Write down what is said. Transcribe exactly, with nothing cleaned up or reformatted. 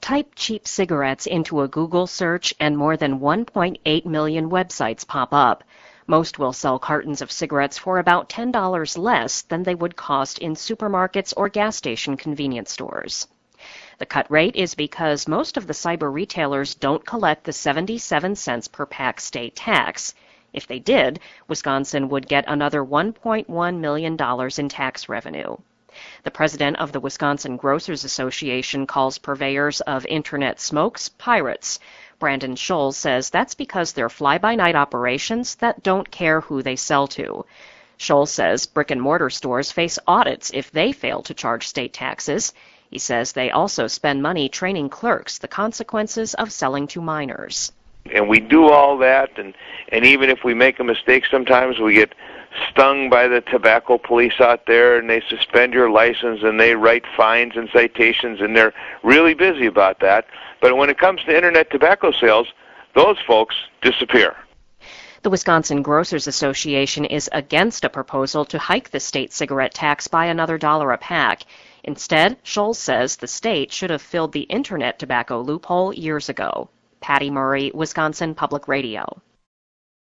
Type cheap cigarettes into a Google search and more than one point eight million websites pop up. Most will sell cartons of cigarettes for about ten dollars less than they would cost in supermarkets or gas station convenience stores. The cut rate is because most of the cyber retailers don't collect the seventy-seven cents per pack state tax. If they did, Wisconsin would get another one point one million dollars in tax revenue. The president of the Wisconsin Grocers Association calls purveyors of Internet smokes pirates. Brandon Scholl says that's because they're fly-by-night operations that don't care who they sell to. Scholl says brick-and-mortar stores face audits if they fail to charge state taxes. He says they also spend money training clerks the consequences of selling to minors. And we do all that, and, and even if we make a mistake sometimes, we get stung by the tobacco police out there, and they suspend your license, and they write fines and citations, and they're really busy about that. But when it comes to Internet tobacco sales, those folks disappear. The Wisconsin Grocers Association is against a proposal to hike the state cigarette tax by another dollar a pack. Instead, Scholl says the state should have filled the Internet tobacco loophole years ago. Patty Murray, Wisconsin Public Radio.